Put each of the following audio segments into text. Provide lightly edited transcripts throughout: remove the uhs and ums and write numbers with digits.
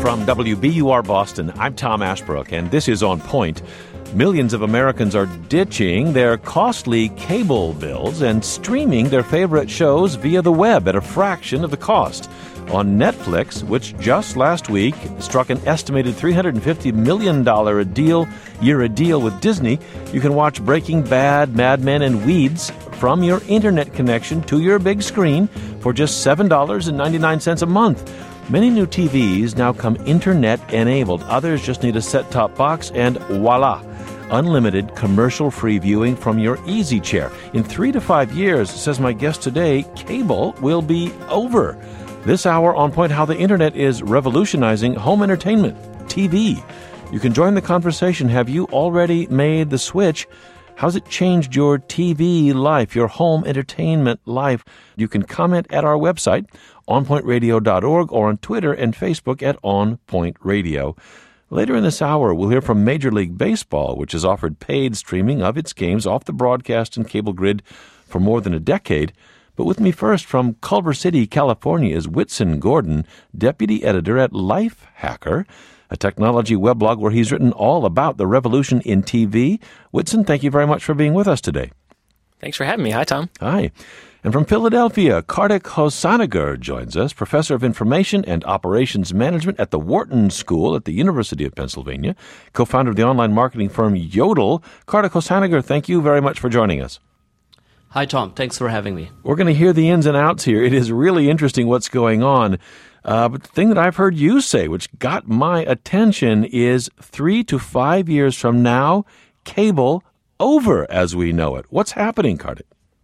From WBUR Boston, I'm Tom Ashbrook, and this is On Point. Millions of Americans are ditching their costly cable bills and streaming their favorite shows via the web at a fraction of the cost. On Netflix, which just last week struck an estimated $350 million a deal with Disney, you can watch Breaking Bad, Mad Men, and Weeds from your internet connection to your big screen for just $7.99 a month. Many new TVs now come internet-enabled. Others just need a set-top box, and voila! Unlimited commercial-free viewing from your easy chair. In 3 to 5 years, says my guest today, cable will be over. This hour on Point, how the internet is revolutionizing home entertainment, TV. You can join the conversation. Have you already made the switch? How's it changed your TV life, your home entertainment life? You can comment at our website, onpointradio.org, or on Twitter and Facebook at onpointradio. Later in this hour, we'll hear from Major League Baseball, which has offered paid streaming of its games off the broadcast and cable grid for more than a decade. But with me first from Culver City, California, is Whitson Gordon, deputy editor at Lifehacker, a technology weblog where he's written all about the revolution in TV. Whitson, thank you very much for being with us today. Thanks for having me. Hi, Tom. Hi. And from Philadelphia, Kartik Hosanagar joins us, professor of information and operations management at the Wharton School at the University of Pennsylvania, co-founder of the online marketing firm Yodel. Kartik Hosanagar, thank you very much for joining us. Hi, Tom. Thanks for having me. We're going to hear the ins and outs here. It is really interesting what's going on. But the thing that I've heard you say, which got my attention, is 3 to 5 years from now, cable over as we know it. What's happening, Kartik?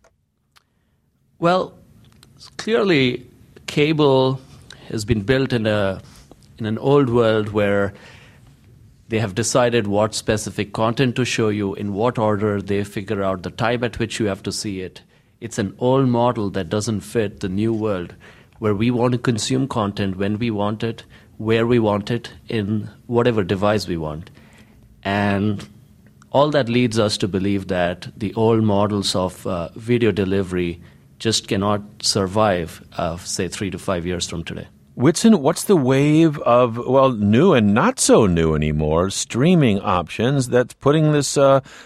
Well, clearly, cable has been built in an old world where they have decided what specific content to show you, in what order. They figure out the time at which you have to see it. It's an old model that doesn't fit the new world, where we want to consume content when we want it, where we want it, in whatever device we want. And all that leads us to believe that the old models of video delivery just cannot survive, say, 3 to 5 years from today. Whitson, what's the wave of, new and not so new anymore, streaming options that's putting this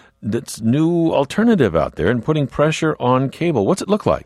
new alternative out there and putting pressure on cable? What's it look like?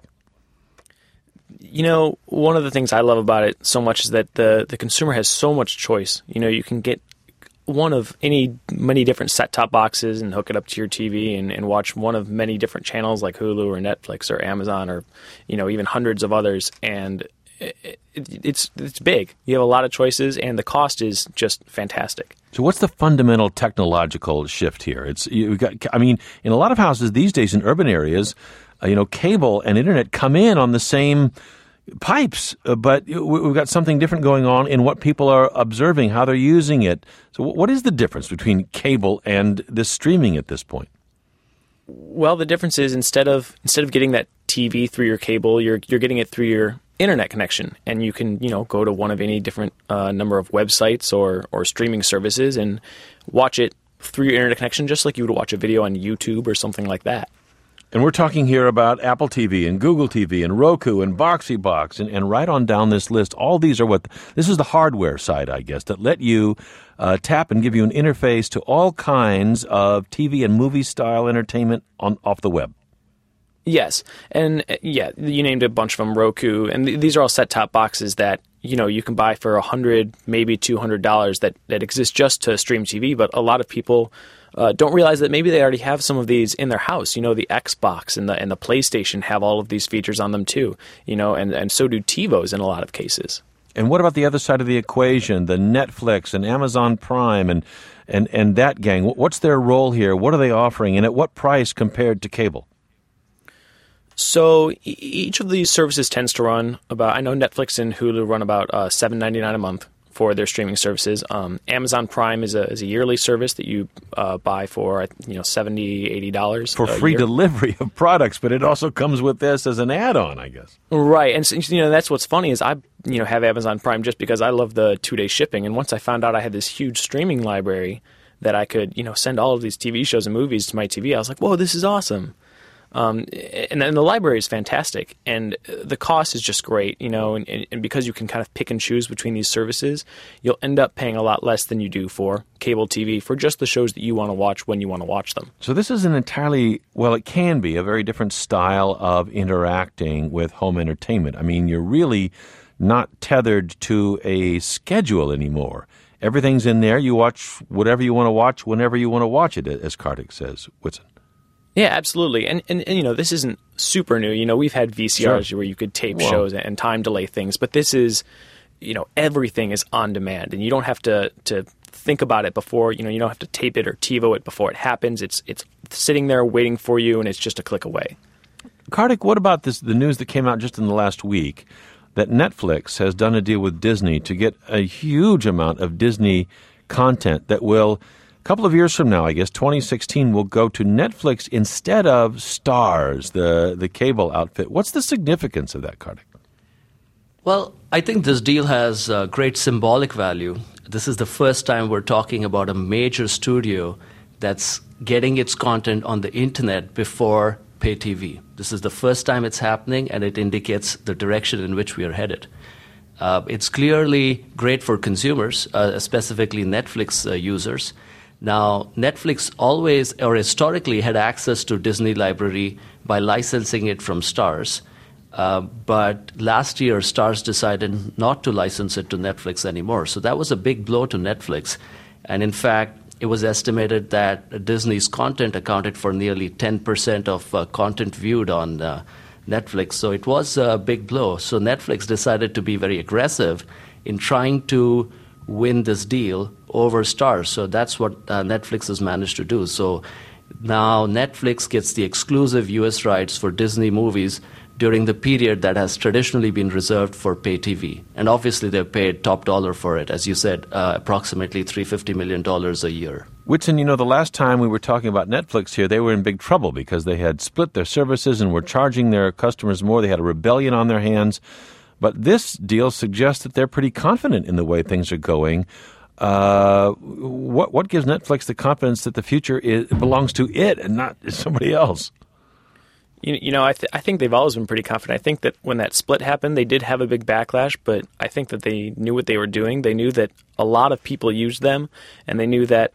You know, one of the things I love about it so much is that the consumer has so much choice. You know, you can get one of many different set-top boxes and hook it up to your TV and watch one of many different channels like Hulu or Netflix or Amazon or, even hundreds of others. And it's big. You have a lot of choices, and the cost is just fantastic. So what's the fundamental technological shift here? In a lot of houses these days in urban areas, cable and internet come in on the same pipes, but we've got something different going on in what people are observing, how they're using it. So what is the difference between cable and this streaming at this point? Well, the difference is instead of getting that TV through your cable, you're getting it through your internet connection, and you can go to one of any different number of websites or streaming services and watch it through your internet connection, just like you would watch a video on YouTube or something like that. And we're talking here about Apple TV and Google TV and Roku and Boxy and right on down this list. All these are this is the hardware side, I guess, that let you tap and give you an interface to all kinds of TV and movie-style entertainment off the web. Yes. And you named a bunch of them, Roku. And these are all set-top boxes that, you can buy for $100, maybe $200 that exist just to stream TV. But a lot of people don't realize that maybe they already have some of these in their house. The Xbox and the PlayStation have all of these features on them too, and so do TiVos in a lot of cases. And what about the other side of the equation, the Netflix and Amazon Prime and that gang? What's their role here? What are they offering, and at what price compared to cable? So each of these services tends to run about, I know Netflix and Hulu run about $7.99 a month for their streaming services. Amazon Prime is a yearly service that you buy for $70, $80 for free delivery of products, but it also comes with this as an add-on, I guess. Right, and so, that's what's funny is I have Amazon Prime just because I love the 2-day shipping, and once I found out I had this huge streaming library that I could send all of these TV shows and movies to my TV, I was like, whoa, this is awesome. And then the library is fantastic, and the cost is just great, and because you can kind of pick and choose between these services, you'll end up paying a lot less than you do for cable TV for just the shows that you want to watch when you want to watch them. So this is an entirely, well, it can be a very different style of interacting with home entertainment. I mean, you're really not tethered to a schedule anymore. Everything's in there. You watch whatever you want to watch whenever you want to watch it, as Kartik says. Whitson. Yeah, absolutely. And this isn't super new. We've had VCRs where you could tape shows and time delay things, but this is, everything is on demand, and you don't have to think about it before, you don't have to tape it or TiVo it before it happens. It's sitting there waiting for you, and it's just a click away. Kartik, what about the news that came out just in the last week that Netflix has done a deal with Disney to get a huge amount of Disney content that will, a couple of years from now, I guess, 2016, will go to Netflix instead of Starz, the cable outfit. What's the significance of that, Kartik? Well, I think this deal has great symbolic value. This is the first time we're talking about a major studio that's getting its content on the internet before pay TV. This is the first time it's happening, and it indicates the direction in which we are headed. It's clearly great for consumers, specifically Netflix users. Now, Netflix always or historically had access to Disney Library by licensing it from Starz. But last year, Starz decided not to license it to Netflix anymore. So that was a big blow to Netflix. And in fact, it was estimated that Disney's content accounted for nearly 10% of content viewed on Netflix. So it was a big blow. So Netflix decided to be very aggressive in trying to win this deal over Starz. So that's what Netflix has managed to do. So now Netflix gets the exclusive U.S. rights for Disney movies during the period that has traditionally been reserved for pay TV. And obviously they've paid top dollar for it, as you said, approximately $350 million a year. Whitson, the last time we were talking about Netflix here, they were in big trouble because they had split their services and were charging their customers more. They had a rebellion on their hands. But this deal suggests that they're pretty confident in the way things are going. What gives Netflix the confidence that the future belongs to it and not somebody else? I think they've always been pretty confident. I think that when that split happened, they did have a big backlash, but I think that they knew what they were doing. They knew that a lot of people used them, and they knew that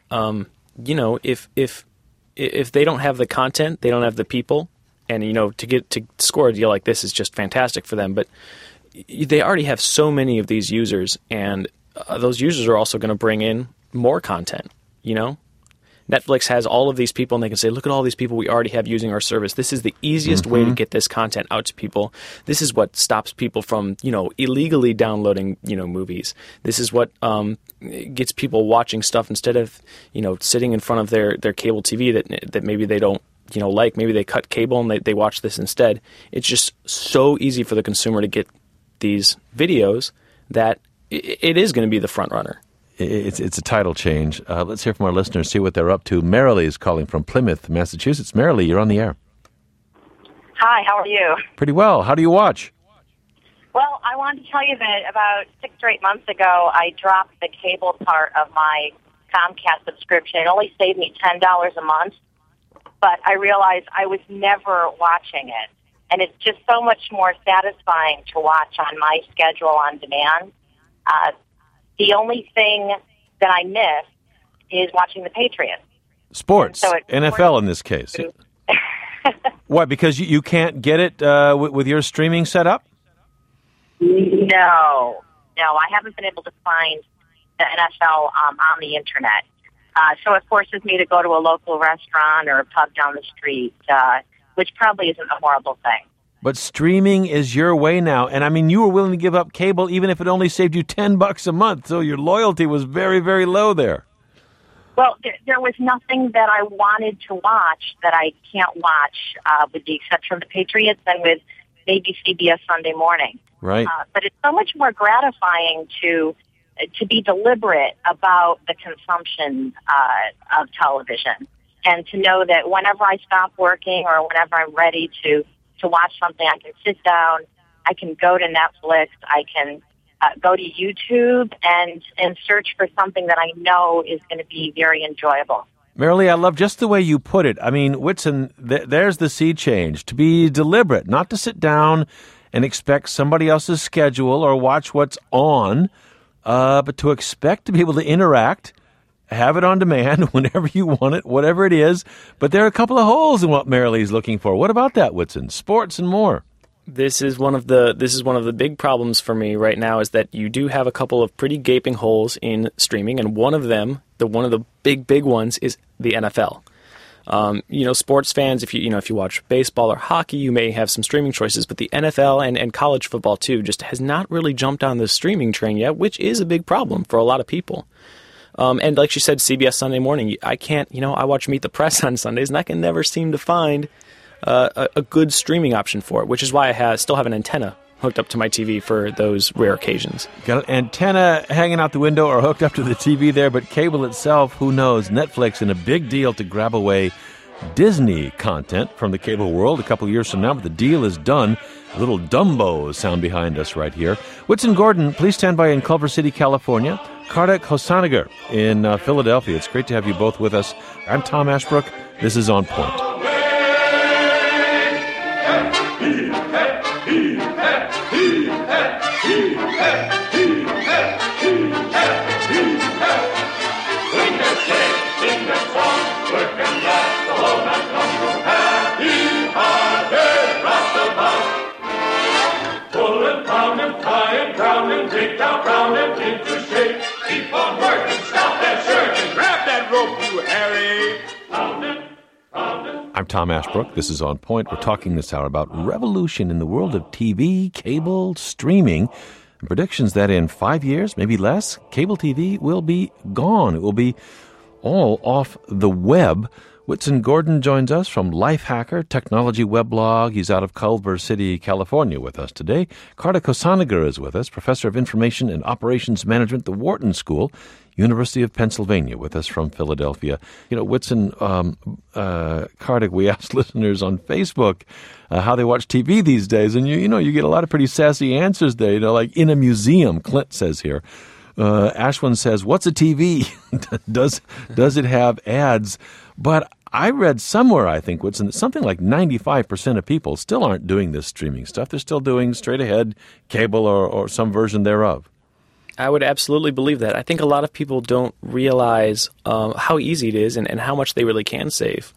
if they don't have the content, they don't have the people, and to score a deal like this is just fantastic for them. But they already have so many of these users, and those users are also going to bring in more content. Netflix has all of these people, and they can say, look at all these people we already have using our service. This is the easiest way to get this content out to people. This is what stops people from, illegally downloading, movies. This is what gets people watching stuff instead of, sitting in front of their cable TV that maybe they don't, like. Maybe they cut cable and they watch this instead. It's just so easy for the consumer to get these videos that it is going to be the front runner. It's a title change. Let's hear from our listeners, see what they're up to. Marilee is calling from Plymouth, Massachusetts. Marilee, you're on the air. Hi, how are you? Pretty well. How do you watch? Well, I wanted to tell you that about 6 or 8 months ago, I dropped the cable part of my Comcast subscription. It only saved me $10 a month, but I realized I was never watching it. And it's just so much more satisfying to watch on my schedule on demand. The only thing that I miss is watching the Patriots. Sports, so NFL in this case. Why? Because you can't get it with your streaming setup? No, I haven't been able to find the NFL on the internet. So it forces me to go to a local restaurant or a pub down the street, which probably isn't a horrible thing. But streaming is your way now. And I mean, you were willing to give up cable even if it only saved you $10 a month. So your loyalty was very, very low there. Well, there was nothing that I wanted to watch that I can't watch, with the exception of the Patriots and with maybe CBS Sunday Morning. Right. But it's so much more gratifying to be deliberate about the consumption of television, and to know that whenever I stop working or whenever I'm ready to watch something, I can sit down, I can go to Netflix, I can go to YouTube and search for something that I know is going to be very enjoyable. Marilee, I love just the way you put it. I mean, Whitson, there's the sea change. To be deliberate, not to sit down and expect somebody else's schedule or watch what's on, but to expect to be able to interact, have it on demand whenever you want it, whatever it is. But there are a couple of holes in what Marilee's looking for. What about that, Whitson? Sports and more. This is one of the big problems for me right now, is that you do have a couple of pretty gaping holes in streaming, and one of them, one of the big ones, is the NFL. Sports fans, if you watch baseball or hockey, you may have some streaming choices, but the NFL and college football too just has not really jumped on the streaming train yet, which is a big problem for a lot of people. And like she said, CBS Sunday Morning, I watch Meet the Press on Sundays, and I can never seem to find a good streaming option for it, which is why I still have an antenna hooked up to my TV for those rare occasions. Got an antenna hanging out the window or hooked up to the TV there, but cable itself, who knows? Netflix in a big deal to grab away Disney content from the cable world a couple years from now, but the deal is done. A little Dumbo sound behind us right here. Whitson Gordon, please stand by in Culver City, California. Kartik Hosanagar in Philadelphia. It's great to have you both with us. I'm Tom Ashbrook. This is On Point. I'm Tom Ashbrook. This is On Point. We're talking this hour about revolution in the world of TV, cable, streaming, and predictions that in 5 years, maybe less, cable TV will be gone. It will be all off the web. Whitson Gordon joins us from Lifehacker, technology weblog. He's out of Culver City, California with us today. Kartik Hosanagar is with us, professor of information and operations management at the Wharton School, University of Pennsylvania, with us from Philadelphia. Whitson, Kartik, we asked listeners on Facebook how they watch TV these days, and you get a lot of pretty sassy answers there. Like in a museum, Clint says here. Ashwin says, "What's a TV? Does it have ads?" But I read somewhere, I think, Whitson, that something like 95% of people still aren't doing this streaming stuff. They're still doing straight ahead cable or some version thereof. I would absolutely believe that. I think a lot of people don't realize how easy it is and how much they really can save.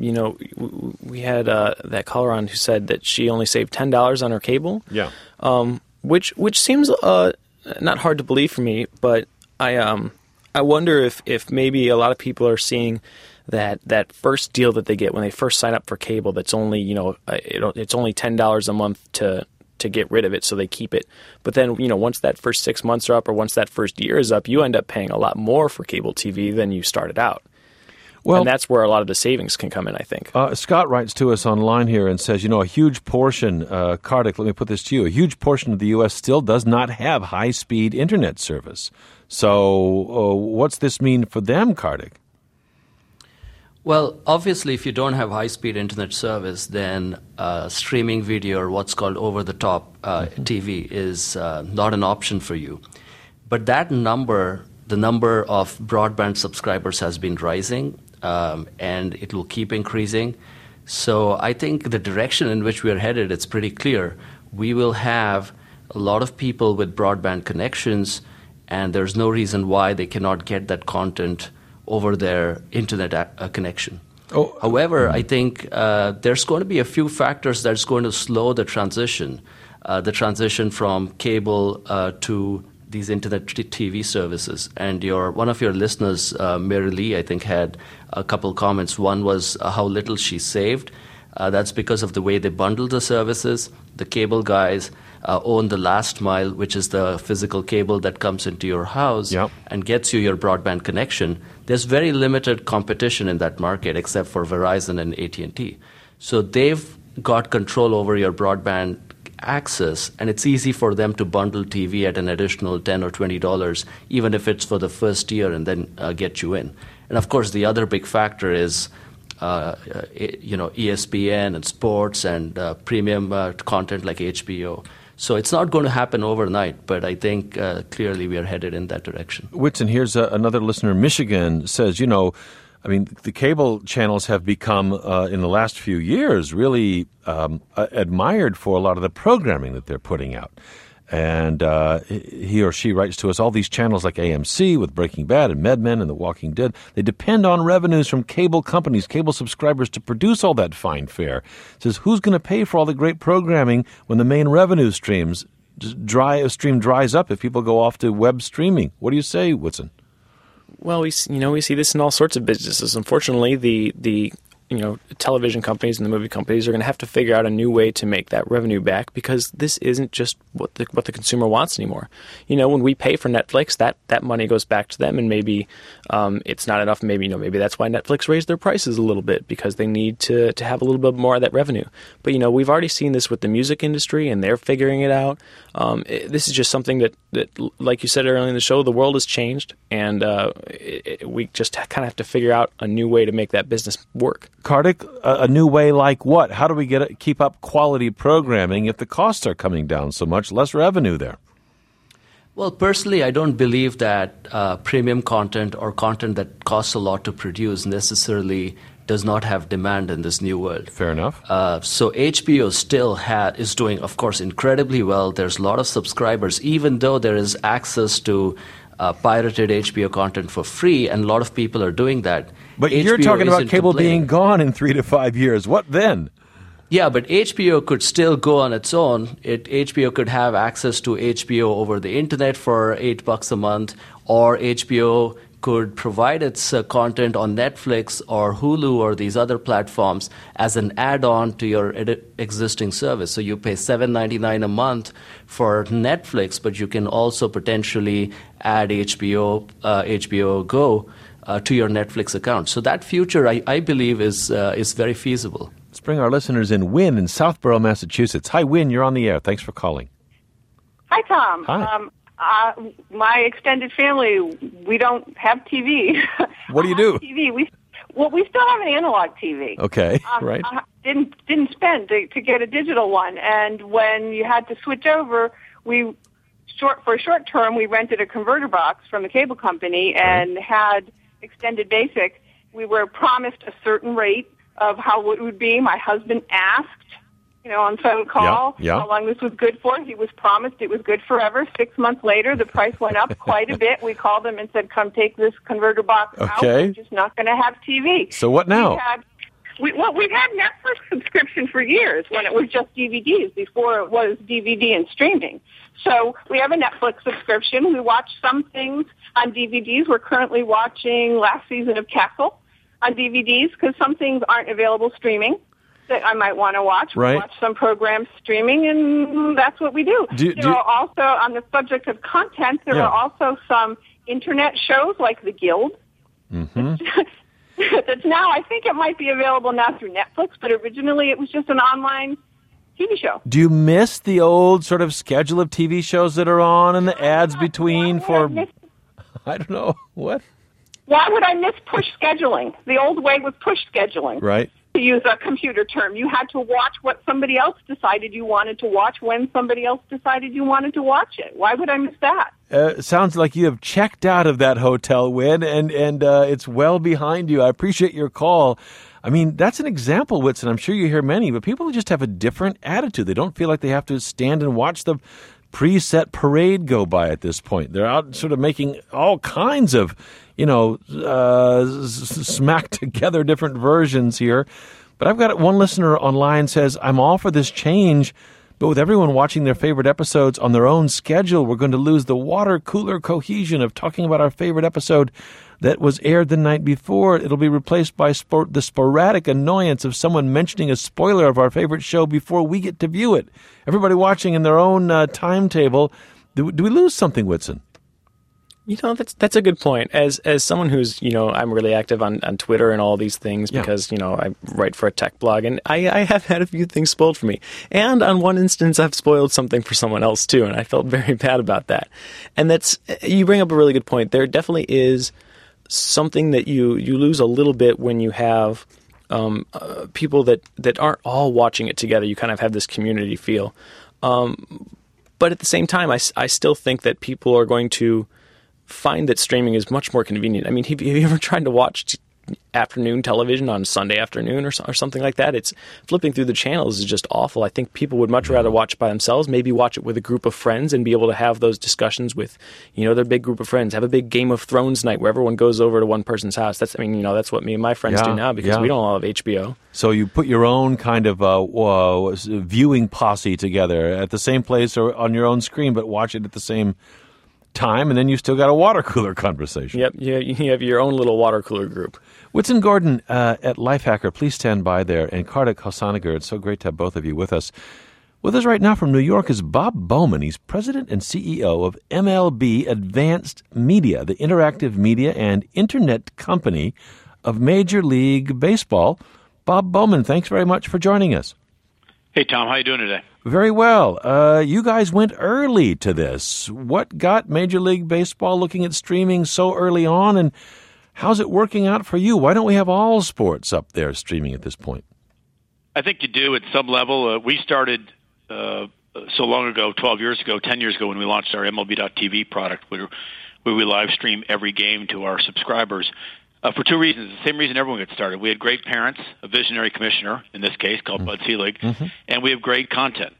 We had that caller on who said that she only saved $10 on her cable. Yeah. Which seems not hard to believe for me, but I wonder if maybe a lot of people are seeing that first deal that they get when they first sign up for cable. That's only it's only $10 a month to get rid of it, so they keep it. But then, once that first 6 months are up, or once that first year is up, you end up paying a lot more for cable TV than you started out. Well, and that's where a lot of the savings can come in, I think. Scott writes to us online here and says, a huge portion, Kartik, let me put this to you, a huge portion of the U.S. still does not have high-speed internet service. So what's this mean for them, Kartik? Well, obviously, if you don't have high-speed internet service, then streaming video or what's called over-the-top TV is not an option for you. But that number, the number of broadband subscribers has been rising, and it will keep increasing. So I think the direction in which we are headed, it's pretty clear. We will have a lot of people with broadband connections, and there's no reason why they cannot get that content over their internet connection. However, I think there's going to be a few factors that's going to slow the transition from cable to these internet TV services. And one of your listeners, Marilee, I think, had a couple comments. One was how little she saved. That's because of the way they bundle the services. The cable guys own the last mile, which is the physical cable that comes into your house and gets you your broadband connection. There's very limited competition in that market except for Verizon and AT&T. So they've got control over your broadband access, and it's easy for them to bundle TV at an additional $10 or $20, even if it's for the first year, and then get you in. And of course, the other big factor is ESPN and sports and premium content like HBO. So it's not going to happen overnight, but I think clearly we are headed in that direction. Whitson, here's another listener. Michigan says, I mean, the cable channels have become, in the last few years, really admired for a lot of the programming that they're putting out. And he or she writes to us, all these channels like AMC with Breaking Bad and Mad Men and The Walking Dead, they depend on revenues from cable companies, cable subscribers to produce all that fine fare. It says, who's going to pay for all the great programming when the main revenue stream dries up if people go off to web streaming? What do you say, Whitson? Well, we see this in all sorts of businesses. Unfortunately, the television companies and the movie companies are going to have to figure out a new way to make that revenue back, because this isn't just what the consumer wants anymore. When we pay for Netflix, that money goes back to them, and maybe it's not enough. Maybe that's why Netflix raised their prices a little bit, because they need to have a little bit more of that revenue. But we've already seen this with the music industry, and they're figuring it out. This is just something that, like you said earlier in the show, the world has changed, and we just kind of have to figure out a new way to make that business work. Kartik, a new way like what? How do we keep up quality programming if the costs are coming down so much? Less revenue there. Well, personally, I don't believe that premium content or content that costs a lot to produce necessarily does not have demand in this new world. Fair enough. So HBO still is doing, of course, incredibly well. There's a lot of subscribers, even though there is access to pirated HBO content for free, and a lot of people are doing that. But HBO you're talking about cable complaining. being gone in 3 to 5 years. What then? Yeah, but HBO could still go on its own. HBO could have access to HBO over the internet for $8 a month, or HBO could provide its content on Netflix or Hulu or these other platforms as an add-on to your existing service. So you pay $7.99 a month for Netflix, but you can also potentially add HBO Go to your Netflix account. So that future, I believe, is very feasible. Let's bring our listeners in. Wynn in Southborough, Massachusetts. Hi, Wynn. You're on the air. Thanks for calling. Hi, Tom. Hi. My extended family, we don't have TV. What do you do? TV. We still have an analog TV. Okay, right. Didn't spend to get a digital one, and when you had to switch over, for a short term, we rented a converter box from the cable company and had extended basic. We were promised a certain rate of how it would be. My husband asked, on phone call, how long this was good for. He was promised it was good forever. 6 months later, the price went up quite a bit. We called them and said, come take this converter box out. We're just not going to have TV. So what now? We've had Netflix subscription for years when it was just DVDs, before it was DVD and streaming. So we have a Netflix subscription. We watch some things on DVDs. We're currently watching last season of Castle on DVDs, because some things aren't available streaming that I might want to watch. Right. We watch some programs streaming, and that's what we do. There are also, on the subject of content, there are also some internet shows like The Guild. Mm-hmm. That's now, I think it might be available now through Netflix, but originally it was just an online TV show. Do you miss the old sort of schedule of TV shows that are on and the ads between for, I don't know, what? Why would I miss push scheduling? The old way was push scheduling. Right. To use a computer term, you had to watch what somebody else decided you wanted to watch when somebody else decided you wanted to watch it. Why would I miss that? Sounds like you have checked out of that hotel, Wynn, and it's well behind you. I appreciate your call. I mean, that's an example, Whitson. I'm sure you hear many, but people just have a different attitude. They don't feel like they have to stand and watch the preset parade go by at this point. They're out sort of making all kinds of, smack together different versions here. But I've got one listener online says, I'm all for this change, but with everyone watching their favorite episodes on their own schedule, we're going to lose the water cooler cohesion of talking about our favorite episode that was aired the night before. It'll be replaced by the sporadic annoyance of someone mentioning a spoiler of our favorite show before we get to view it. Everybody watching in their own timetable. Do we lose something, Whitson? That's a good point. As someone who's, I'm really active on Twitter and all these things because, I write for a tech blog, and I have had a few things spoiled for me. And on one instance, I've spoiled something for someone else too, and I felt very bad about that. And you bring up a really good point. There definitely is something that you lose a little bit when you have people that aren't all watching it together. You kind of have this community feel. But at the same time, I still think that people are going to find that streaming is much more convenient. I mean, have you ever tried to watch afternoon television on Sunday afternoon or something like that. It's flipping through the channels is just awful. I think people would much rather watch by themselves, maybe watch it with a group of friends and be able to have those discussions with, their big group of friends. Have a big Game of Thrones night where everyone goes over to one person's house. That's what me and my friends do now because we don't all have HBO. So you put your own kind of viewing posse together at the same place or on your own screen, but watch it at the same time, and then you still got a water cooler conversation. Yep, you have your own little water cooler group. Whitson Gordon at Lifehacker, please stand by there. And Kartik Hosanagar, it's so great to have both of you with us. With us right now from New York is Bob Bowman. He's president and CEO of MLB Advanced Media, the interactive media and internet company of Major League Baseball. Bob Bowman, thanks very much for joining us. Hey, Tom, how you doing today? Very well. You guys went early to this. What got Major League Baseball looking at streaming so early on, and how's it working out for you? Why don't we have all sports up there streaming at this point? I think you do at some level. We started so long ago, 12 years ago, 10 years ago, when we launched our MLB.TV product, where we live stream every game to our subscribers. For two reasons. The same reason everyone gets started. We had great parents, a visionary commissioner, in this case, called Bud Selig, and we have great content.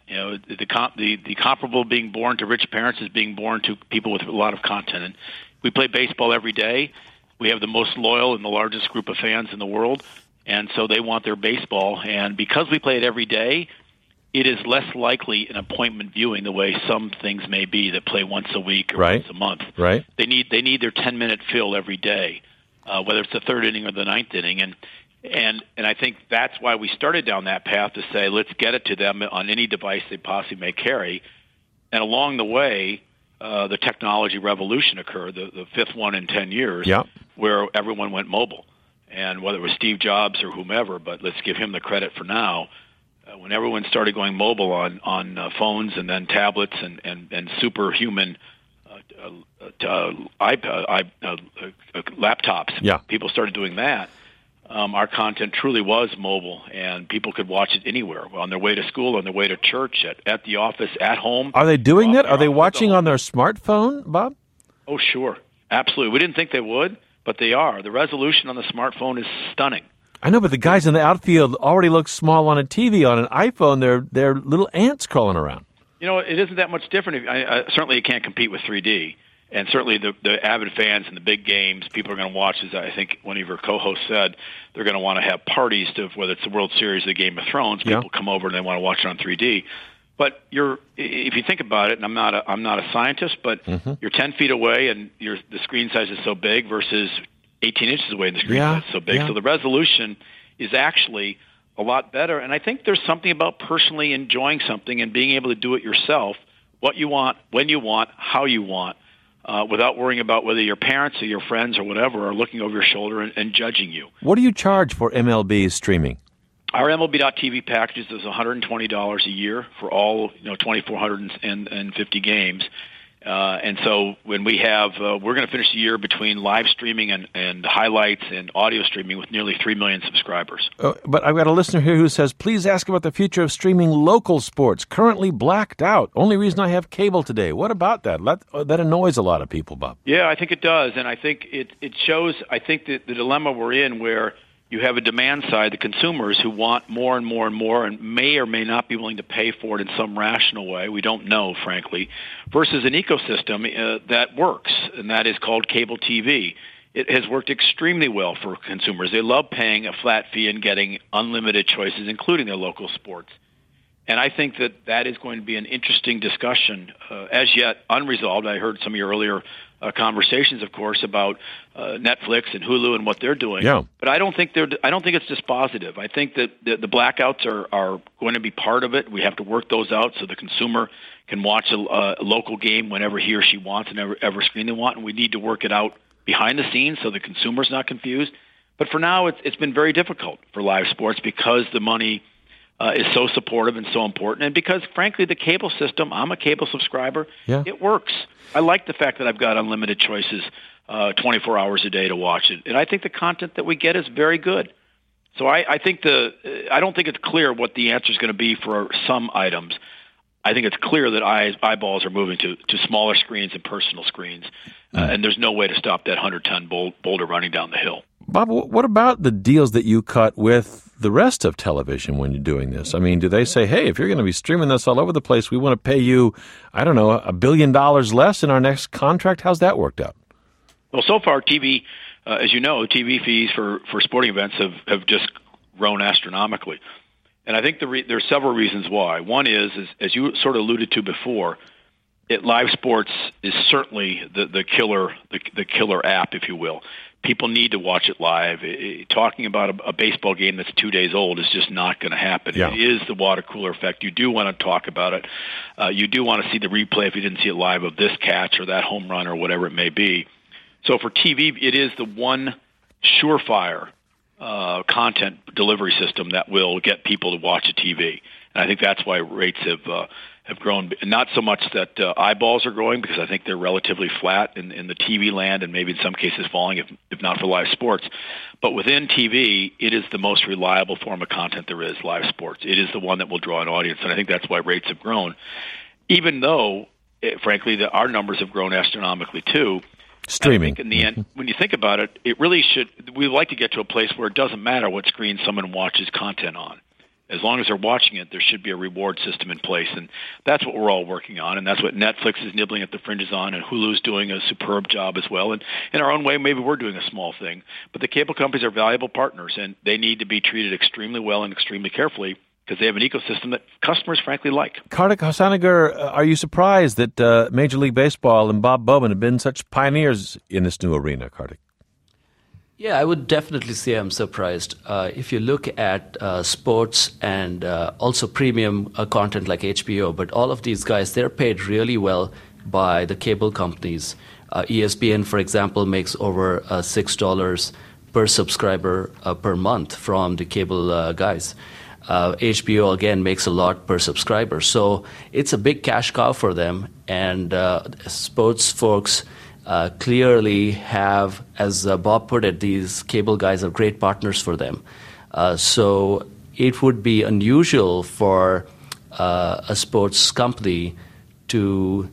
The comparable being born to rich parents is being born to people with a lot of content. And we play baseball every day. We have the most loyal and the largest group of fans in the world, and so they want their baseball. And because we play it every day, it is less likely an appointment viewing the way some things may be that play once a week or once a month. Right. They need their 10-minute fill every day. Whether it's the third inning or the ninth inning. And I think that's why we started down that path to say, let's get it to them on any device they possibly may carry. And along the way, the technology revolution occurred, the fifth one in 10 years, where everyone went mobile. And whether it was Steve Jobs or whomever, but let's give him the credit for now, when everyone started going mobile on phones and then tablets and superhuman laptops. People started doing that. Our content truly was mobile, and people could watch it anywhere, on their way to school, on their way to church, at the office, at home. Are they doing that? Are they watching on their smartphone, Bob? Oh, sure. Absolutely. We didn't think they would, but they are. The resolution on the smartphone is stunning. I know, but the guys in the outfield already look small on a TV. On an iPhone, they're little ants crawling around. It isn't that much different. Certainly, you can't compete with 3D. And certainly the avid fans in the big games, people are going to watch, as I think one of your co-hosts said, they're going to want to have parties to, whether it's the World Series or the Game of Thrones, people come over and they want to watch it on 3D. But if you think about it, and I'm not a scientist, but you're 10 feet away and the screen size is so big versus 18 inches away and the screen size is so big. So the resolution is actually a lot better. And I think there's something about personally enjoying something and being able to do it yourself, what you want, when you want, how you want, without worrying about whether your parents or your friends or whatever are looking over your shoulder and judging you. What do you charge for MLB streaming? Our MLB.TV packages is $120 a year for all 2,450 games. And so when we have, we're going to finish the year between live streaming and highlights and audio streaming with nearly 3 million subscribers. But I've got a listener here who says, please ask about the future of streaming local sports, currently blacked out. Only reason I have cable today. What about that? That annoys a lot of people, Bob. Yeah, I think it does. And I think it shows, I think that the dilemma we're in where you have a demand side, the consumers who want more and more and more and may or may not be willing to pay for it in some rational way. We don't know, frankly, versus an ecosystem that works, and that is called cable TV. It has worked extremely well for consumers. They love paying a flat fee and getting unlimited choices, including their local sports. And I think that is going to be an interesting discussion, as yet unresolved. I heard some of your earlier conversations, of course, about Netflix and Hulu and what they're doing. Yeah. But I don't think it's dispositive. I think that the blackouts are going to be part of it. We have to work those out so the consumer can watch a local game whenever he or she wants and ever screen they want. And we need to work it out behind the scenes so the consumer's not confused. But for now, it's been very difficult for live sports because the money is so supportive and so important. And because, frankly, the cable system, I'm a cable subscriber, it works. I like the fact that I've got unlimited choices 24 hours a day to watch it. And I think the content that we get is very good. So I think I don't think it's clear what the answer is going to be for some items. I think it's clear that eyeballs are moving to smaller screens and personal screens. And there's no way to stop that 100-ton boulder running down the hill. Bob, what about the deals that you cut with the rest of television when you're doing this? I mean, do they say, hey, if you're going to be streaming this all over the place, we want to pay you, I don't know, $1 billion less in our next contract? How's that worked out? Well, so far, TV, as you know, TV fees for sporting events have just grown astronomically. And I think there's several reasons why. One is, as you sort of alluded to before, live sports is certainly the killer app, if you will. People need to watch it live. Talking about a baseball game that's 2 days old is just not going to happen. Yeah. It is the water cooler effect. You do want to talk about it. You do want to see the replay if you didn't see it live of this catch or that home run or whatever it may be. So for TV, it is the one surefire content delivery system that will get people to watch a TV. And I think that's why rates have grown. Not so much that eyeballs are growing, because I think they're relatively flat in the TV land and maybe in some cases falling, if not for live sports. But within TV, it is the most reliable form of content there is, live sports. It is the one that will draw an audience, and I think that's why rates have grown. Even though, frankly, our numbers have grown astronomically too. Streaming. I think in the end, when you think about it, it really should. We'd like to get to a place where it doesn't matter what screen someone watches content on. As long as they're watching it, there should be a reward system in place, and that's what we're all working on, and that's what Netflix is nibbling at the fringes on, and Hulu's doing a superb job as well. And in our own way, maybe we're doing a small thing, but the cable companies are valuable partners, and they need to be treated extremely well and extremely carefully, because they have an ecosystem that customers frankly like. Kartik Hasanagar, are you surprised that Major League Baseball and Bob Bowman have been such pioneers in this new arena, Kartik? Yeah, I would definitely say I'm surprised. If you look at sports and also premium content like HBO, but all of these guys, they're paid really well by the cable companies. ESPN, for example, makes over $6 per subscriber per month from the cable guys. HBO, again, makes a lot per subscriber. So it's a big cash cow for them. And sports folks clearly have, as Bob put it, these cable guys are great partners for them. So it would be unusual for a sports company to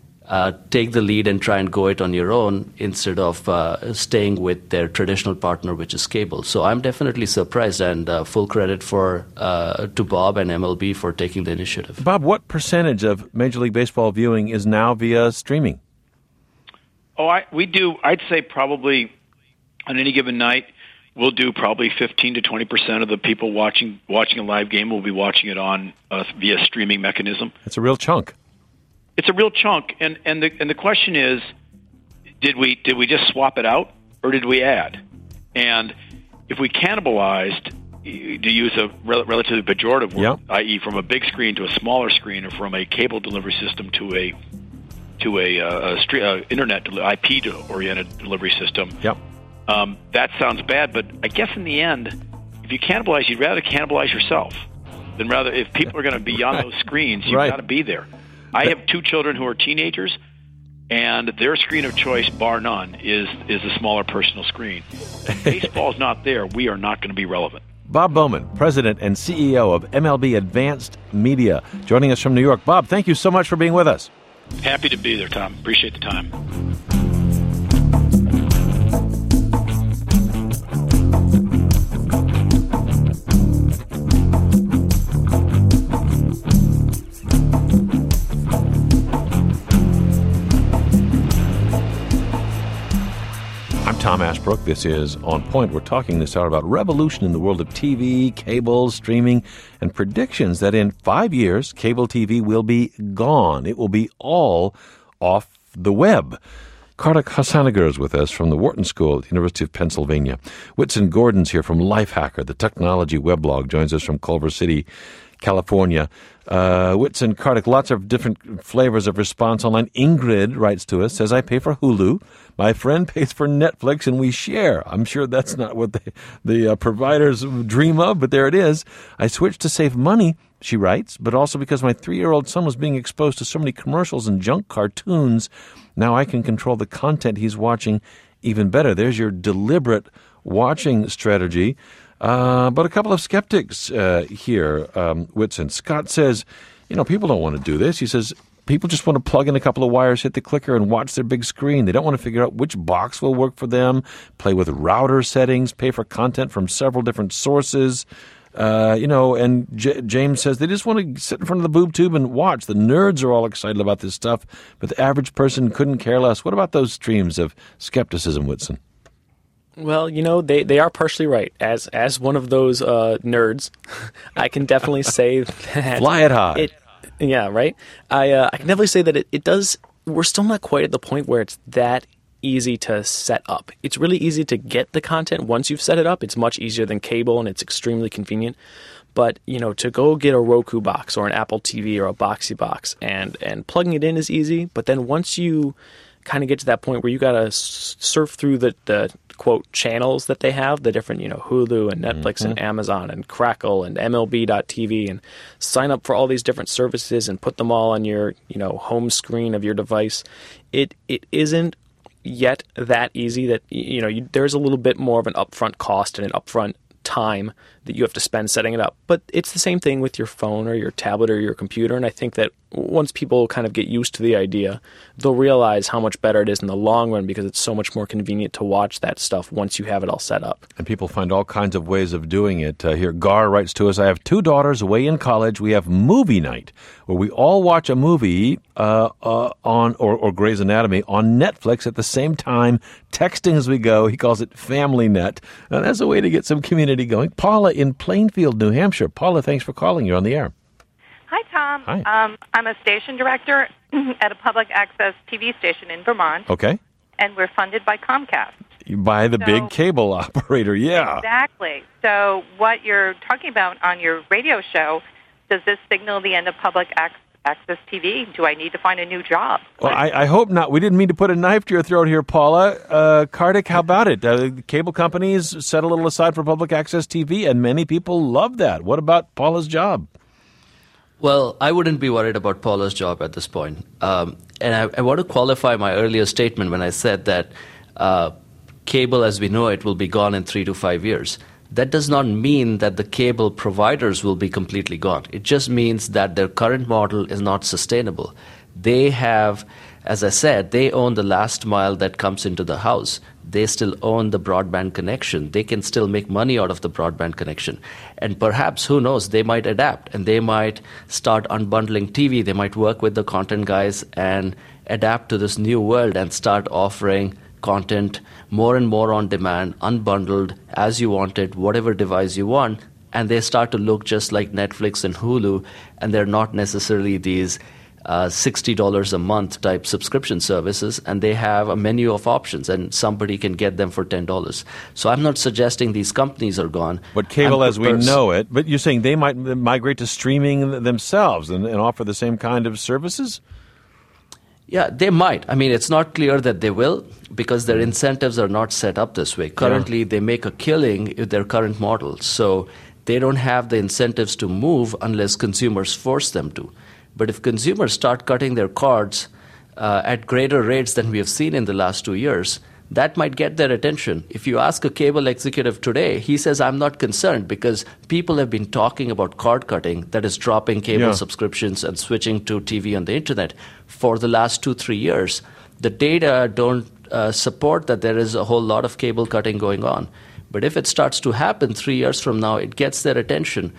take the lead and try and go it on your own instead of staying with their traditional partner, which is cable. So I'm definitely surprised, and full credit to Bob and MLB for taking the initiative. Bob, what percentage of Major League Baseball viewing is now via streaming? We do. I'd say probably on any given night, we'll do probably 15 to 20% of the people watching a live game will be watching it on via streaming mechanism. It's a real chunk. It's a real chunk, and the question is, did we just swap it out, or did we add? And if we cannibalized, to use a relatively pejorative word, i.e., from a big screen to a smaller screen, or from a cable delivery system to a internet IP-oriented delivery system. Yep. That sounds bad, but I guess in the end, if you cannibalize, you'd rather cannibalize yourself than rather if people are going to be on those screens, you've got to be there. I have two children who are teenagers, and their screen of choice, bar none, is a smaller personal screen. If baseball's not there, we are not going to be relevant. Bob Bowman, President and CEO of MLB Advanced Media, joining us from New York. Bob, thank you so much for being with us. Happy to be there, Tom. Appreciate the time. I'm Tom Ashbrook. This is On Point. We're talking this hour about revolution in the world of TV, cable, streaming, and predictions that in 5 years, cable TV will be gone. It will be all off the web. Kartik Hasanagar is with us from the Wharton School at the University of Pennsylvania. Whitson Gordon's here from Lifehacker, the technology weblog, joins us from Culver City, California. Whitson, Kartik, lots of different flavors of response online. Ingrid writes to us, says, I pay for Hulu. My friend pays for Netflix, and we share. I'm sure that's not what the providers dream of, but there it is. I switched to save money, she writes, but also because my 3-year-old son was being exposed to so many commercials and junk cartoons. Now I can control the content he's watching even better. There's your deliberate watching strategy. But a couple of skeptics here, Whitson. Scott says, people don't want to do this. He says, people just want to plug in a couple of wires, hit the clicker, and watch their big screen. They don't want to figure out which box will work for them, play with router settings, pay for content from several different sources. And James says they just want to sit in front of the boob tube and watch. The nerds are all excited about this stuff, but the average person couldn't care less. What about those streams of skepticism, Whitson? Well, they are partially right. As one of those nerds, I can definitely say that fly it high. Yeah, right. I can definitely say that it does. We're still not quite at the point where it's that easy to set up. It's really easy to get the content once you've set it up. It's much easier than cable, and it's extremely convenient. But, to go get a Roku box or an Apple TV or a Boxee box and plugging it in is easy. But then once you kind of get to that point where you got to surf through the quote channels that they have, the different, Hulu and Netflix and Amazon and Crackle and MLB.TV, and sign up for all these different services and put them all on your, home screen of your device. It isn't yet that easy that, there's a little bit more of an upfront cost and an upfront time that you have to spend setting it up. But it's the same thing with your phone or your tablet or your computer. And I think that once people kind of get used to the idea, they'll realize how much better it is in the long run because it's so much more convenient to watch that stuff once you have it all set up. And people find all kinds of ways of doing it. Here, Gar writes to us, I have 2 daughters away in college. We have movie night where we all watch a movie on Grey's Anatomy on Netflix at the same time, texting as we go. He calls it Family Net. And that's a way to get some community going. Paula in Plainfield, New Hampshire. Paula, thanks for calling. You're on the air. Hi, Tom. Hi. I'm a station director at a public access TV station in Vermont. Okay. And we're funded by Comcast. By the big cable operator, yeah. Exactly. So what you're talking about on your radio show, does this signal the end of public access TV? Do I need to find a new job? Well, I hope not. We didn't mean to put a knife to your throat here, Paula. Kartik, how about it? Cable companies set a little aside for public access TV, and many people love that. What about Paula's job? Well, I wouldn't be worried about Paula's job at this point. And I want to qualify my earlier statement when I said that cable as we know it will be gone in 3 to 5 years. That does not mean that the cable providers will be completely gone. It just means that their current model is not sustainable. They have, as I said, they own the last mile that comes into the house. They still own the broadband connection. They can still make money out of the broadband connection. And perhaps, who knows, they might adapt and they might start unbundling TV. They might work with the content guys and adapt to this new world and start offering content more and more on demand, unbundled, as you want it, whatever device you want. And they start to look just like Netflix and Hulu, and they're not necessarily these $60 a month type subscription services, and they have a menu of options, and somebody can get them for $10. So I'm not suggesting these companies are gone. But cable as we know it, but you're saying they might migrate to streaming themselves and offer the same kind of services? Yeah, they might. I mean, it's not clear that they will because their incentives are not set up this way. Currently, they make a killing with their current model. So they don't have the incentives to move unless consumers force them to. But if consumers start cutting their cords at greater rates than we have seen in the last 2 years, that might get their attention. If you ask a cable executive today, he says, I'm not concerned because people have been talking about cord cutting, that is dropping cable subscriptions and switching to TV on the internet for the last 2-3 years. The data don't support that there is a whole lot of cable cutting going on. But if it starts to happen 3 years from now, it gets their attention.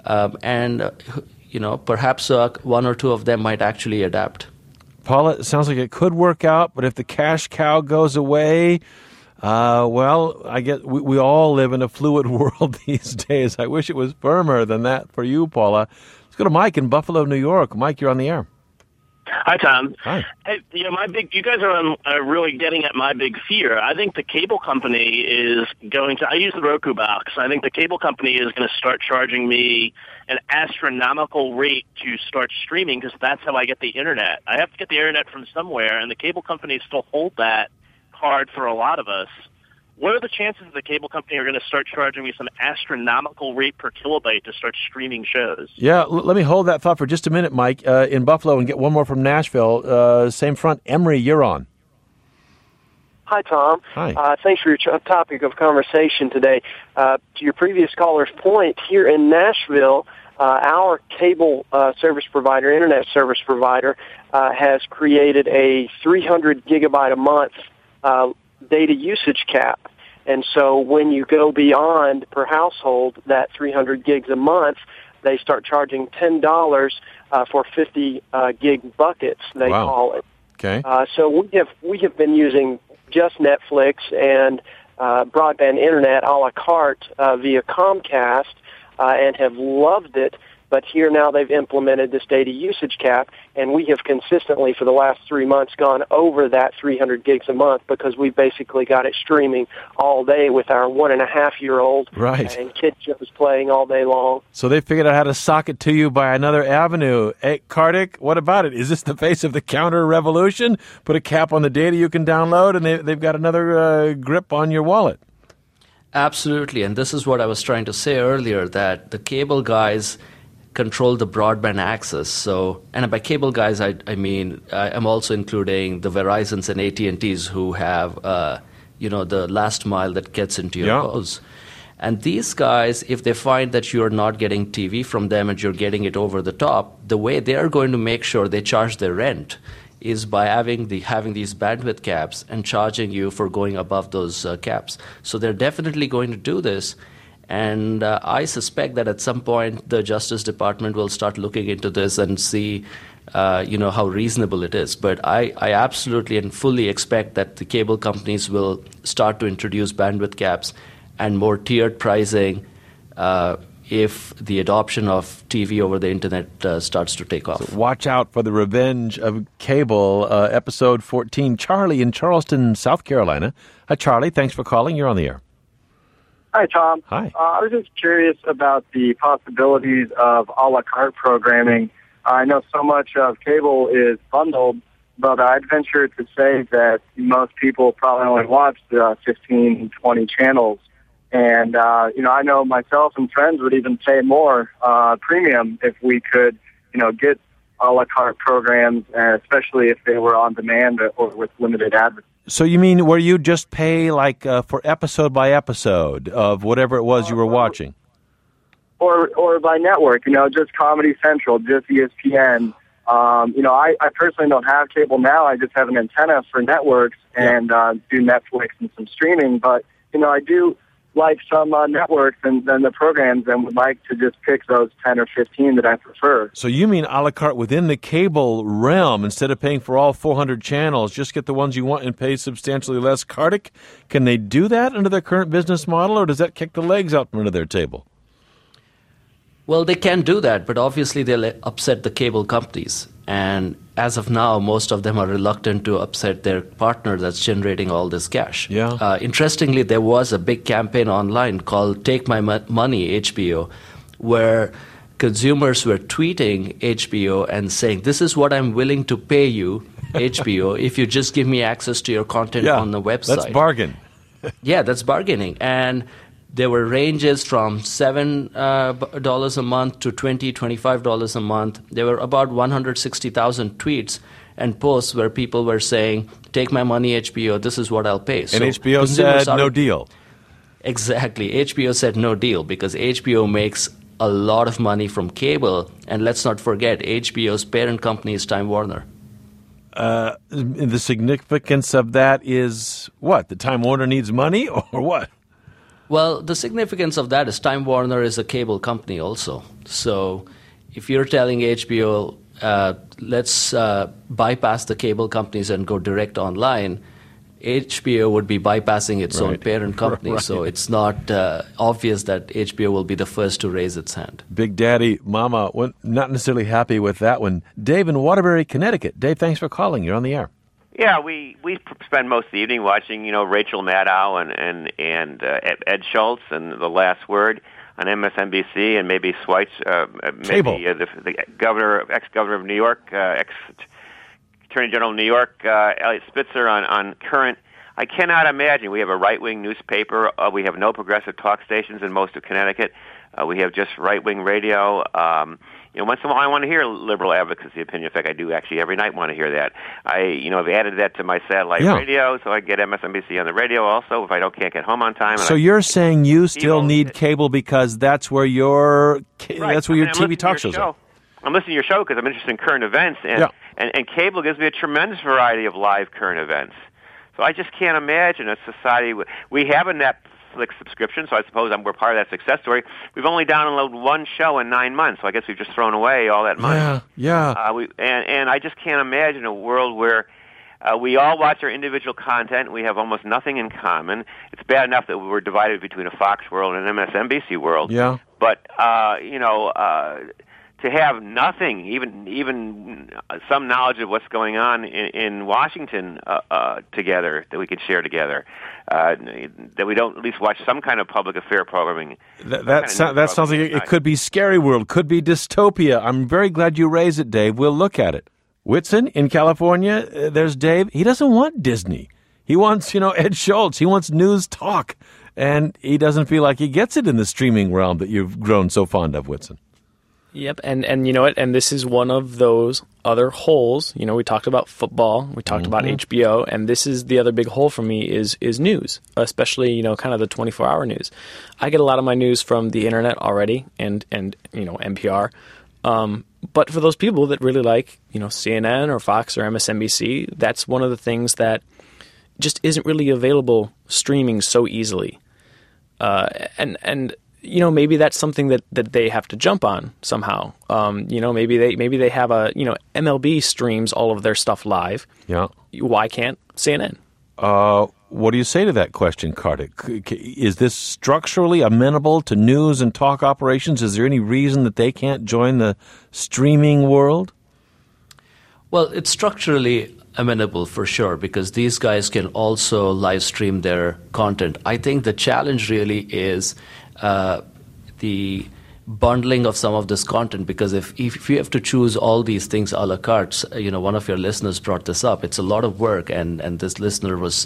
Perhaps 1 or 2 of them might actually adapt. Paula, it sounds like it could work out, but if the cash cow goes away, I guess we all live in a fluid world these days. I wish it was firmer than that for you, Paula. Let's go to Mike in Buffalo, New York. Mike, you're on the air. Hi, Tom. Hi. Hey, you guys are really getting at my big fear. I think the cable company is I use the Roku box. I think the cable company is going to start charging me an astronomical rate to start streaming because that's how I get the internet. I have to get the internet from somewhere, and the cable companies still hold that card for a lot of us. What are the chances the cable company are going to start charging me some astronomical rate per kilobyte to start streaming shows? Yeah, let me hold that thought for just a minute, Mike, in Buffalo, and get one more from Nashville. Same front. Emery, you're on. Hi, Tom. Hi. Thanks for your topic of conversation today. To your previous caller's point, here in Nashville, our cable service provider, internet service provider, has created a 300 gigabyte a month data usage cap. And so when you go beyond per household that 300 gigs a month, they start charging $10 for 50 gig buckets, they call it. Okay. So we have been using just Netflix and broadband internet a la carte via Comcast and have loved it. But here now they've implemented this data usage cap, and we have consistently for the last 3 months gone over that 300 gigs a month because we basically got it streaming all day with our 1.5-year-old and kid shows playing all day long. So they figured out how to sock it to you by another avenue. Hey, Kartik, what about it? Is this the face of the counter revolution? Put a cap on the data you can download, and they've got another grip on your wallet. Absolutely, and this is what I was trying to say earlier, that the cable guys control the broadband access. So, and by cable guys, I mean I'm also including the Verizons and AT&Ts who have, the last mile that gets into your house. And these guys, if they find that you're not getting TV from them and you're getting it over the top, the way they are going to make sure they charge their rent is by having these bandwidth caps and charging you for going above those caps. So they're definitely going to do this. And I suspect that at some point the Justice Department will start looking into this and see, how reasonable it is. But I absolutely and fully expect that the cable companies will start to introduce bandwidth caps and more tiered pricing if the adoption of TV over the internet starts to take off. So watch out for the revenge of cable, episode 14. Charlie in Charleston, South Carolina. Hi, Charlie. Thanks for calling. You're on the air. Hi, Tom. Hi. I was just curious about the possibilities of a la carte programming. I know so much of cable is bundled, but I'd venture to say that most people probably only watch 15, 20 channels. And, I know myself and friends would even pay more premium if we could, get a la carte programs, especially if they were on demand or with limited advertising. So you mean where you just pay for episode by episode of whatever it was you were watching? Or by network, just Comedy Central, just ESPN. I personally don't have cable now. I just have an antenna for networks and do Netflix and some streaming. But, I do like some networks and the programs and would like to just pick those 10 or 15 that I prefer. So you mean a la carte within the cable realm, instead of paying for all 400 channels, just get the ones you want and pay substantially less. Kartik, can they do that under their current business model, or does that kick the legs out from under their table? Well, they can do that, but obviously they'll upset the cable companies. And as of now, most of them are reluctant to upset their partner that's generating all this cash. Yeah. Interestingly, there was a big campaign online called Take My Money, HBO, where consumers were tweeting HBO and saying, this is what I'm willing to pay you, HBO, if you just give me access to your content on the website. That's bargain. Yeah, that's bargaining. And there were ranges from $7 a month to $20, $25 a month. There were about 160,000 tweets and posts where people were saying, take my money, HBO, this is what I'll pay. And HBO said no deal. Exactly. HBO said no deal because HBO makes a lot of money from cable. And let's not forget, HBO's parent company is Time Warner. The significance of that is what? That Time Warner needs money or what? Well, the significance of that is Time Warner is a cable company also. So if you're telling HBO, let's bypass the cable companies and go direct online, HBO would be bypassing its own parent company. Right. So it's not obvious that HBO will be the first to raise its hand. Big Daddy, Mama, not necessarily happy with that one. Dave in Waterbury, Connecticut. Dave, thanks for calling. You're on the air. Yeah, we spend most of the evening watching, Rachel Maddow and Ed Schultz and The Last Word on MSNBC, and maybe Schweitz, maybe the governor, ex-governor of New York, ex-attorney general of New York, Eliot Spitzer on Current. I cannot imagine. We have a right-wing newspaper. We have no progressive talk stations in most of Connecticut. We have just right-wing radio. once in a while I want to hear liberal advocacy opinion. In fact, I do actually every night want to hear that. I've added that to my satellite radio, so I get MSNBC on the radio also if I can't get home on time. So you're saying you still need cable because that's where your TV talk shows are. I'm listening to your show because I'm interested in current events, and cable gives me a tremendous variety of live current events. So I just can't imagine a society. We have a Netflix subscription, so I suppose we're part of that success story. We've only downloaded one show in 9 months, so I guess we've just thrown away all that money. And I just can't imagine a world where we all watch our individual content. We have almost nothing in common. It's bad enough that we're divided between a Fox world and an MSNBC world. Yeah. But to have nothing, even some knowledge of what's going on in Washington together that we could share together, that we don't at least watch some kind of public affair programming. That sounds like it could be Scary World, could be dystopia. I'm very glad you raised it, Dave. We'll look at it. Whitson in California, there's Dave. He doesn't want Disney. He wants, Ed Schultz. He wants news talk. And he doesn't feel like he gets it in the streaming realm that you've grown so fond of, Whitson. Yep, and you know what? And this is one of those other holes. We talked about football, we talked about HBO, and this is the other big hole for me is news, especially kind of the 24-hour news. I get a lot of my news from the internet already, and NPR. But for those people that really like CNN or Fox or MSNBC, that's one of the things that just isn't really available streaming so easily, and. Maybe that's something that they have to jump on somehow. Maybe they have MLB streams all of their stuff live. Yeah. Why can't CNN? What do you say to that question, Kartik? Is this structurally amenable to news and talk operations? Is there any reason that they can't join the streaming world? Well, it's structurally amenable for sure because these guys can also live stream their content. I think the challenge really is the bundling of some of this content, because if you have to choose all these things a la carte, one of your listeners brought this up. It's a lot of work, and this listener was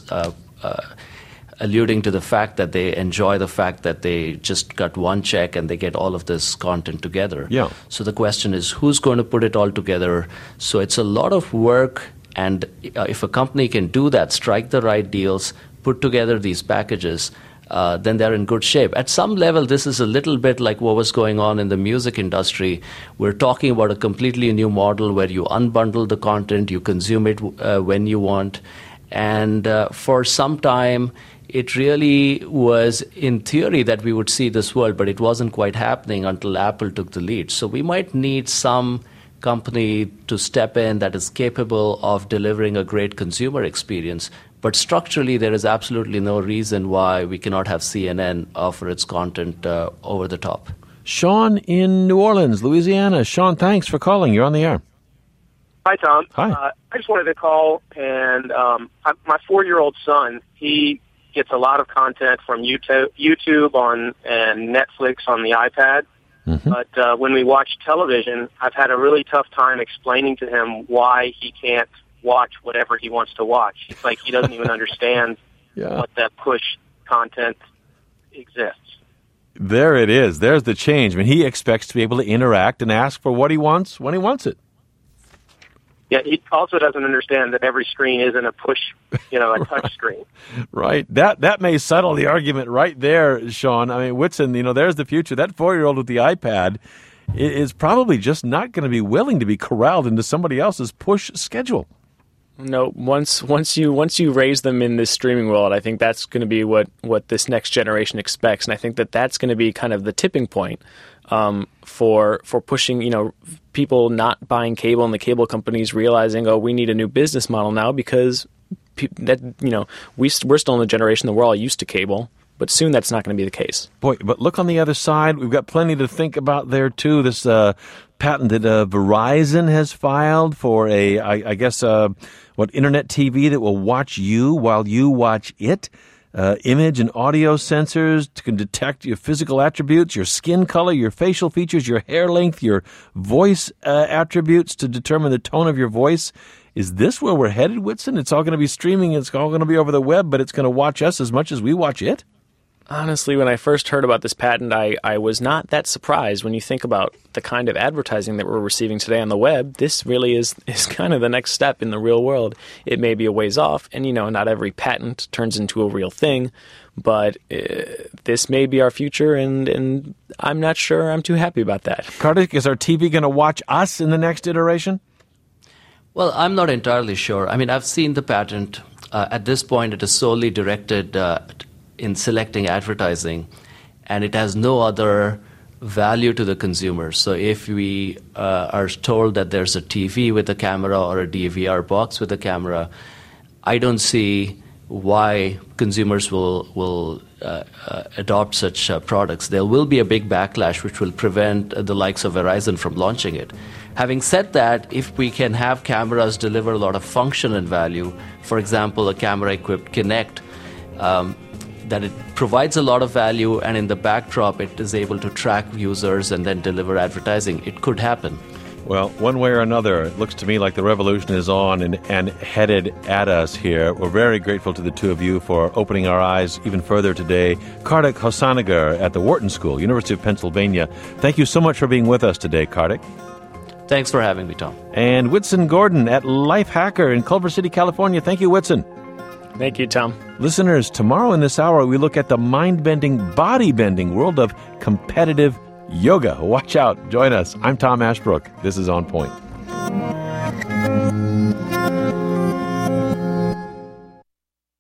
alluding to the fact that they enjoy the fact that they just got one check and they get all of this content together. Yeah. So the question is, who's going to put it all together? So it's a lot of work, and if a company can do that, strike the right deals, put together these packages, then they're in good shape. At some level, this is a little bit like what was going on in the music industry. We're talking about a completely new model where you unbundle the content, you consume it when you want. And for some time, it really was in theory that we would see this world, but it wasn't quite happening until Apple took the lead. So we might need some company to step in that is capable of delivering a great consumer experience. But structurally, there is absolutely no reason why we cannot have CNN offer its content over the top. Sean in New Orleans, Louisiana. Sean, thanks for calling. You're on the air. Hi, Tom. Hi. I just wanted to call, and my 4-year-old son, he gets a lot of content from YouTube and Netflix on the iPad. Mm-hmm. But when we watch television, I've had a really tough time explaining to him why he can't watch whatever he wants to watch. It's like he doesn't even understand what that push content exists. There it is. There's the change. I mean, he expects to be able to interact and ask for what he wants when he wants it. Yeah, he also doesn't understand that every screen isn't a push, a touch screen. Right. That may settle the argument right there, Sean. I mean, Whitson, there's the future. That 4-year-old with the iPad is probably just not going to be willing to be corralled into somebody else's push schedule. No, once you raise them in this streaming world, I think that's going to be what this next generation expects, and I think that's going to be kind of the tipping point for pushing people not buying cable and the cable companies realizing, we need a new business model now because we're still in the generation that we're all used to cable. But soon that's not going to be the case. Boy, but look on the other side. We've got plenty to think about there, too. This patent that Verizon has filed for internet TV that will watch you while you watch it. Image and audio sensors can detect your physical attributes, your skin color, your facial features, your hair length, your voice attributes to determine the tone of your voice. Is this where we're headed, Whitson? It's all going to be streaming. It's all going to be over the web, but it's going to watch us as much as we watch it? Honestly, when I first heard about this patent, I was not that surprised. When you think about the kind of advertising that we're receiving today on the web, this really is kind of the next step in the real world. It may be a ways off, and not every patent turns into a real thing, but this may be our future, and I'm not sure I'm too happy about that. Kartik, is our TV going to watch us in the next iteration? Well, I'm not entirely sure. I mean, I've seen the patent. At this point, it is solely directed in selecting advertising, and it has no other value to the consumer. So if we are told that there's a TV with a camera or a DVR box with a camera, I don't see why consumers will adopt such products. There will be a big backlash which will prevent the likes of Verizon from launching it. Having said that, if we can have cameras deliver a lot of function and value, for example, a camera-equipped Kinect, that it provides a lot of value, and in the backdrop it is able to track users and then deliver advertising, it could happen. Well, one way or another, it looks to me like the revolution is on and headed at us here. We're very grateful to the two of you for opening our eyes even further today. Kartik Hosanagar at the Wharton School, University of Pennsylvania. Thank you so much for being with us today, Kartik. Thanks for having me, Tom. And Whitson Gordon at Lifehacker in Culver City, California. Thank you, Whitson. Thank you, Tom. Listeners, tomorrow in this hour, we look at the mind-bending, body-bending world of competitive yoga. Watch out. Join us. I'm Tom Ashbrook. This is On Point.